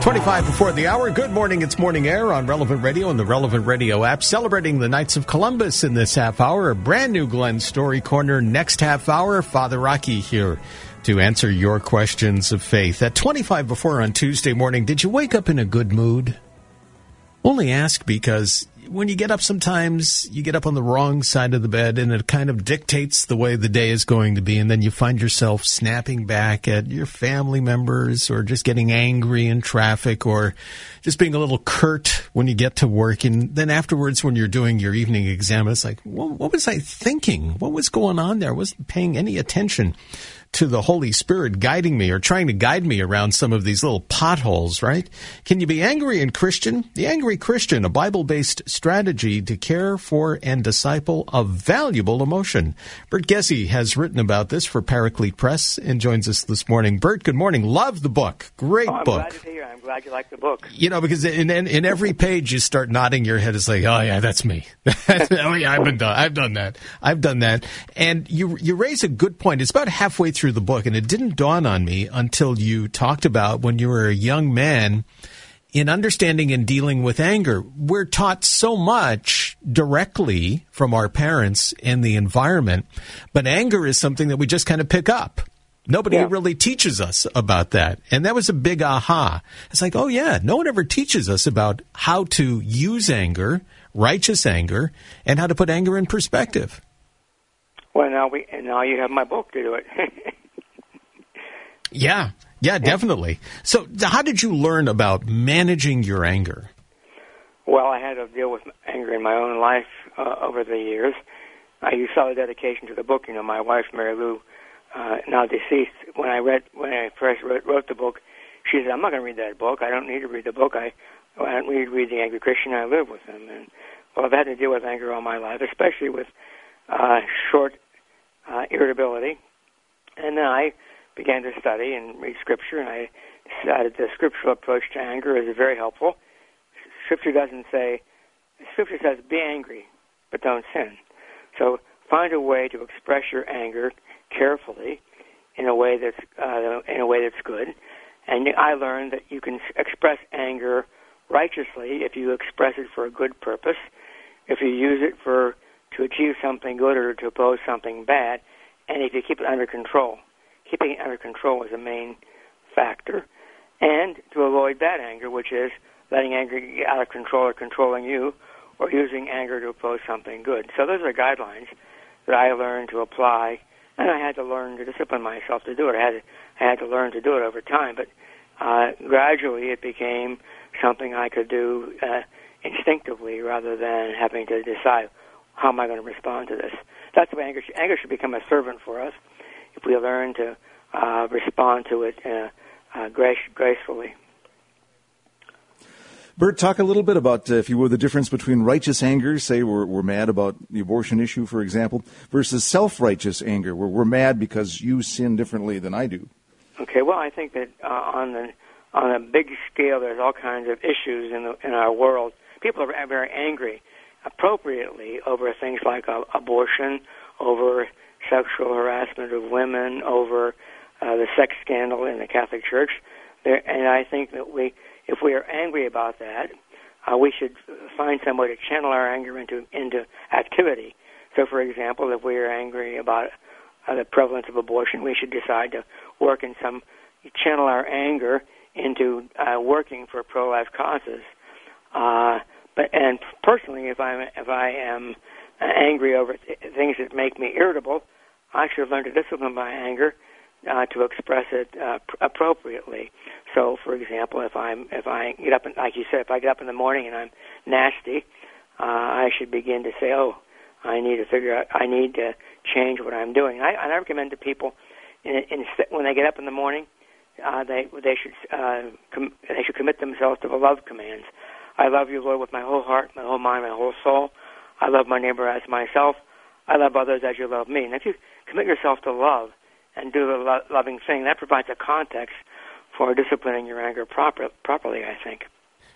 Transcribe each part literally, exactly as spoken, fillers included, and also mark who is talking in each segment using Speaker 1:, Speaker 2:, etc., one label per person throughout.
Speaker 1: twenty-five before the hour. Good morning. It's Morning Air on Relevant Radio and the Relevant Radio app. Celebrating the Knights of Columbus in this half hour. A brand new Glenn Story Corner next half hour. Father Rocky here to answer your questions of faith. At twenty-five before on Tuesday morning, did you wake up in a good mood? Only ask because when you get up sometimes, you get up on the wrong side of the bed and it kind of dictates the way the day is going to be. And then you find yourself snapping back at your family members or just getting angry in traffic or just being a little curt when you get to work. And then afterwards, when you're doing your evening exam, it's like, well, what was I thinking? What was going on there? I wasn't paying any attention to the Holy Spirit guiding me or trying to guide me around some of these little potholes, right? Can you be angry and Christian? The Angry Christian, a Bible-based strategy to care for and disciple a valuable emotion. Bert Gessie has written about this for Paraclete Press and joins us this morning. Bert, good morning. Love the book. Great
Speaker 2: oh, I'm
Speaker 1: book.
Speaker 2: Glad to hear. I'm glad you like the book.
Speaker 1: You know, because in, in, in every page you start nodding your head. It's like, oh, yeah, that's me. oh, yeah, I've been done. I've done that. I've done that. And you you raise a good point. It's about halfway through the book, and it didn't dawn on me until you talked about when you were a young man in understanding and dealing with anger. We're taught so much directly from our parents and the environment, but anger is something that we just kind of pick up. Nobody yeah. really teaches us about that. And that was a big aha. It's like, oh, yeah, no one ever teaches us about how to use anger, righteous anger, and how to put anger in perspective.
Speaker 2: Well, now we and now you have my book to do it.
Speaker 1: yeah, yeah, definitely. So how did you learn about managing your anger?
Speaker 2: Well, I had to deal with anger in my own life uh, over the years. Uh, you saw the dedication to the book. You know, my wife, Mary Lou, uh, now deceased, when I read when I first wrote, wrote the book, she said, I'm not going to read that book. I don't need to read the book. I, I don't need to read The Angry Christian. I live with him. And, well, I've had to deal with anger all my life, especially with uh, short uh, irritability. And then I began to study and read Scripture, and I decided the scriptural approach to anger is very helpful. Scripture doesn't say, Scripture says, be angry, but don't sin. So find a way to express your anger carefully in a way that's uh, in a way that's good. And I learned that you can express anger righteously if you express it for a good purpose, if you use it for to achieve something good or to oppose something bad, and if you keep it under control. Keeping it under control is a main factor. And to avoid bad anger, which is letting anger get out of control or controlling you, or using anger to oppose something good. So those are guidelines that I learned to apply, and I had to learn to discipline myself to do it. I had to, I had to learn to do it over time, but uh, gradually it became something I could do uh, instinctively rather than having to decide how am I going to respond to this. That's the way anger should, anger should become a servant for us if we learn to uh, respond to it uh, uh, grace, gracefully.
Speaker 3: Bert, talk a little bit about, uh, if you will, the difference between righteous anger, say we're, we're mad about the abortion issue, for example, versus self-righteous anger, where we're mad because you sin differently than I do.
Speaker 2: Okay, well, I think that uh, on the on a big scale, there's all kinds of issues in the, in our world. People are very angry, appropriately, over things like uh, abortion, over sexual harassment of women, over uh, the sex scandal in the Catholic Church. There, and I think that we, if we are angry about that, uh, we should find some way to channel our anger into into activity. So, for example, if we are angry about uh, the prevalence of abortion, we should decide to work in some, channel our anger into uh, working for pro-life causes. Uh, but and personally, if I if I am angry over th- things that make me irritable, I should learn to discipline my anger uh, to express it uh, pr- appropriately. So, for example, if I'm if I get up, in, like you said, if I get up in the morning and I'm nasty, uh, I should begin to say, "Oh, I need to figure out. I need to change what I'm doing." I, I recommend to people, in, in, when they get up in the morning, uh, they they should uh, com- they should commit themselves to the love commands. I love you, Lord, with my whole heart, my whole mind, my whole soul. I love my neighbor as myself. I love others as you love me. And if you commit yourself to love and do the lo- loving thing, that provides a context for disciplining your anger proper- properly, I think.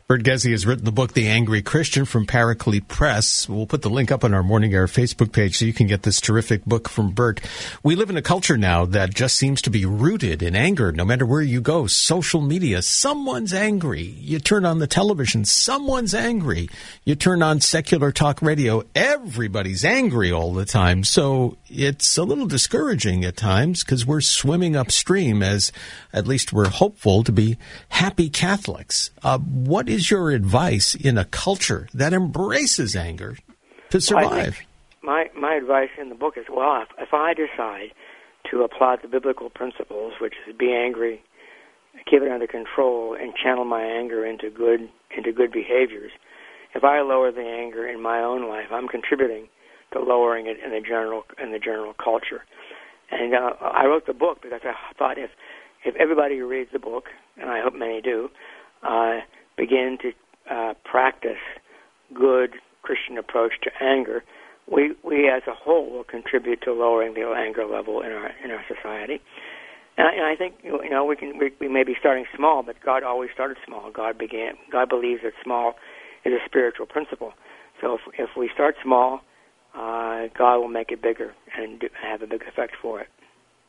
Speaker 1: Bert Gezi has written the book, The Angry Christian, from Paraclete Press. We'll put the link up on our Morning Air Facebook page so you can get this terrific book from Bert. We live in a culture now that just seems to be rooted in anger. No matter where you go, social media, someone's angry. You turn on the television, someone's angry. You turn on secular talk radio, everybody's angry all the time. So it's a little discouraging at times because we're swimming upstream, as at least we're hopeful to be happy Catholics. Uh, what is your advice in a culture that embraces anger to survive?
Speaker 2: My my advice in the book is, well, if, if I decide to apply the biblical principles, which is be angry, keep it under control, and channel my anger into good into good behaviors, if I lower the anger in my own life, I'm contributing to lowering it in the general in the general culture. And uh, I wrote the book because I thought if if everybody who reads the book, and I hope many do, uh, begin to uh, practice good Christian approach to anger, we we as a whole will contribute to lowering the anger level in our in our society. And I, and I think you know we can we, we may be starting small, but God always started small. God began. God believes that small is a spiritual principle. So if if we start small, uh, God will make it bigger and do, have a big effect for it.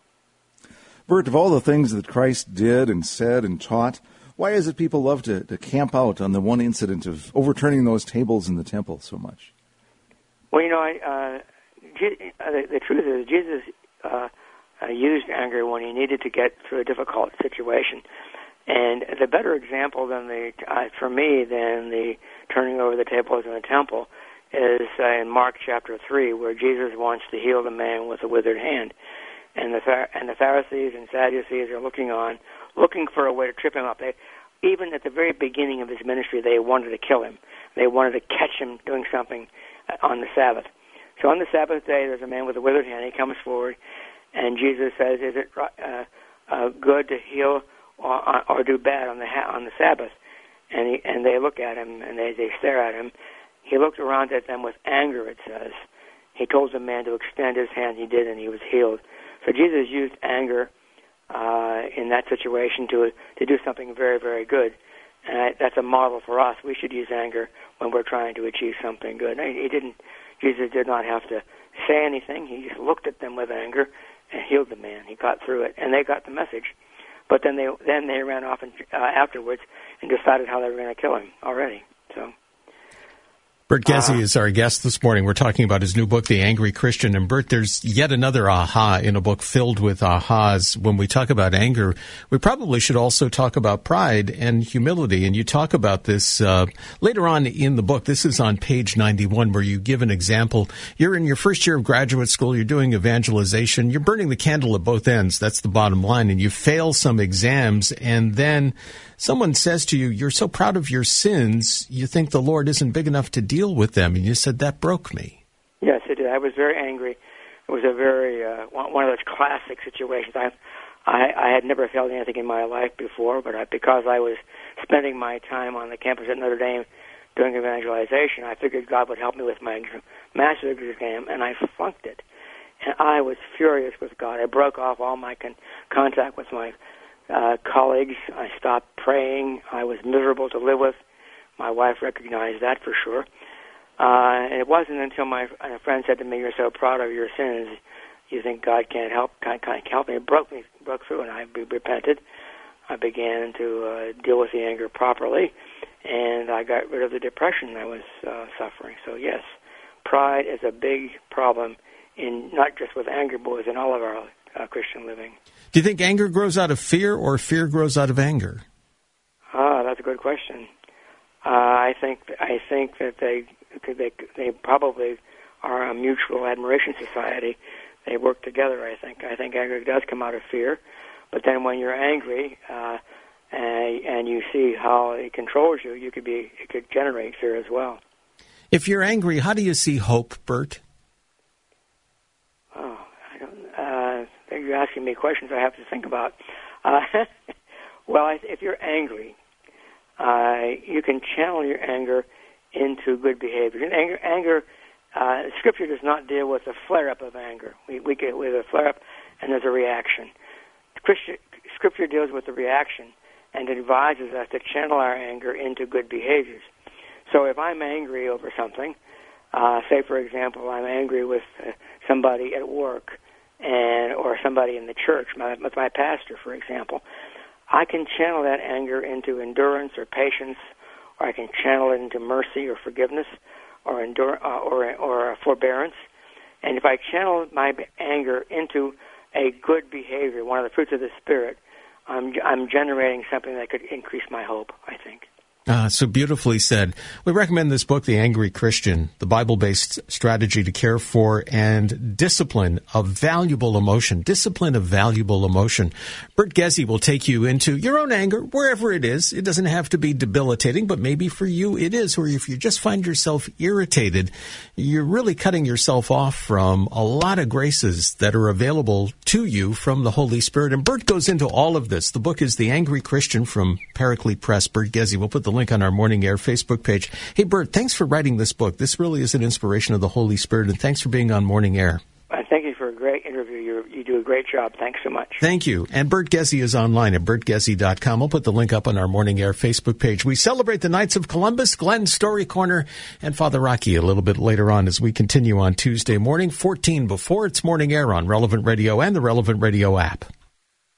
Speaker 3: Bert, of all the things that Christ did and said and taught, why is it people love to, to camp out on the one incident of overturning those tables in the temple so much?
Speaker 2: Well, you know, I, uh, Je- uh, the, the truth is Jesus uh, uh, used anger when he needed to get through a difficult situation. And the better example than the, uh, for me, than the turning over the tables in the temple is uh, in Mark chapter three, where Jesus wants to heal the man with a withered hand. And the and the Pharisees and Sadducees are looking on, looking for a way to trip him up. They, even at the very beginning of his ministry, they wanted to kill him. They wanted to catch him doing something on the Sabbath. So on the Sabbath day, there's a man with a withered hand. He comes forward, and Jesus says, "Is it uh, uh, good to heal or, or do bad on the ha- on the Sabbath?" And he, and they look at him and they they stare at him. He looked around at them with anger. It says, he told the man to extend his hand. He did, and he was healed. So Jesus used anger uh, in that situation to to do something very, very good. And I, that's a model for us. We should use anger when we're trying to achieve something good. And he didn't. Jesus did not have to say anything. He just looked at them with anger and healed the man. He got through it, and they got the message. But then they then they ran off and, uh, afterwards and decided how they were going to kill him already. So.
Speaker 1: Bert Gezi is our guest this morning. We're talking about his new book, The Angry Christian. And Bert, there's yet another aha in a book filled with ahas. When we talk about anger, we probably should also talk about pride and humility. And you talk about this uh, later on in the book. This is on page ninety-one, where you give an example. You're in your first year of graduate school. You're doing evangelization. You're burning the candle at both ends. That's the bottom line. And you fail some exams, and then someone says to you, "You're so proud of your sins, you think the Lord isn't big enough to deal with them." And you said, "That broke me."
Speaker 2: Yes, it did. I was very angry. It was a very uh, one of those classic situations. I, I, I had never felt anything in my life before, but I, because I was spending my time on the campus at Notre Dame doing evangelization, I figured God would help me with my master's exam, and I flunked it. And I was furious with God. I broke off all my con- contact with my Uh, colleagues. I stopped praying. I was miserable to live with. My wife recognized that for sure. Uh, and it wasn't until my a friend said to me, "You're so proud of your sins, you think God can't help can't, can't help me." It broke me, broke through, and I repented. I began to uh, deal with the anger properly, and I got rid of the depression I was uh, suffering. So yes, pride is a big problem in not just with anger, but within all of our uh, Christian living.
Speaker 1: Do you think anger grows out of fear, or fear grows out of anger?
Speaker 2: Ah, that's a good question. Uh, I think I think that they they they probably are a mutual admiration society. They work together. I think I think anger does come out of fear, but then when you're angry uh, and, and you see how it controls you, you could be it could generate fear as well.
Speaker 1: If you're angry, how do you see hope, Bert?
Speaker 2: Oh, I don't. Uh, You're asking me questions I have to think about. Uh, well, if you're angry, uh, you can channel your anger into good behavior. And anger, anger uh, Scripture does not deal with the flare-up of anger. We, we get with a flare-up, and there's a reaction. Christian, Scripture deals with the reaction, and advises us to channel our anger into good behaviors. So if I'm angry over something, uh, say, for example, I'm angry with uh, somebody at work and or somebody in the church, my, with my pastor, for example, I can channel that anger into endurance or patience, or I can channel it into mercy or forgiveness or endure, uh, or, or forbearance. And if I channel my anger into a good behavior, one of the fruits of the Spirit, I'm, I'm generating something that could increase my hope, I think.
Speaker 1: Ah, so beautifully said. We recommend this book, The Angry Christian, the Bible-based strategy to care for and discipline of valuable emotion, discipline of valuable emotion. Bert Gezi will take you into your own anger, wherever it is. It doesn't have to be debilitating, but maybe for you it is, or if you just find yourself irritated, you're really cutting yourself off from a lot of graces that are available to you from the Holy Spirit. And Bert goes into all of this. The book is The Angry Christian from Paraclete Press. Bert Gezi, we'll put the link on our Morning Air Facebook page. Hey, Bert, thanks for writing this book. This really is an inspiration of the Holy Spirit, and thanks for being on Morning Air.
Speaker 2: I thank you for a great interview. You're, you do a great job. Thanks so much.
Speaker 1: Thank you. And Bert Gezi is online at bert gezi dot com. I'll put the link up on our Morning Air Facebook page. We celebrate the Knights of Columbus, Glenn Story Corner, and Father Rocky a little bit later on as we continue on Tuesday morning, fourteen before it's Morning Air on Relevant Radio and the Relevant Radio app.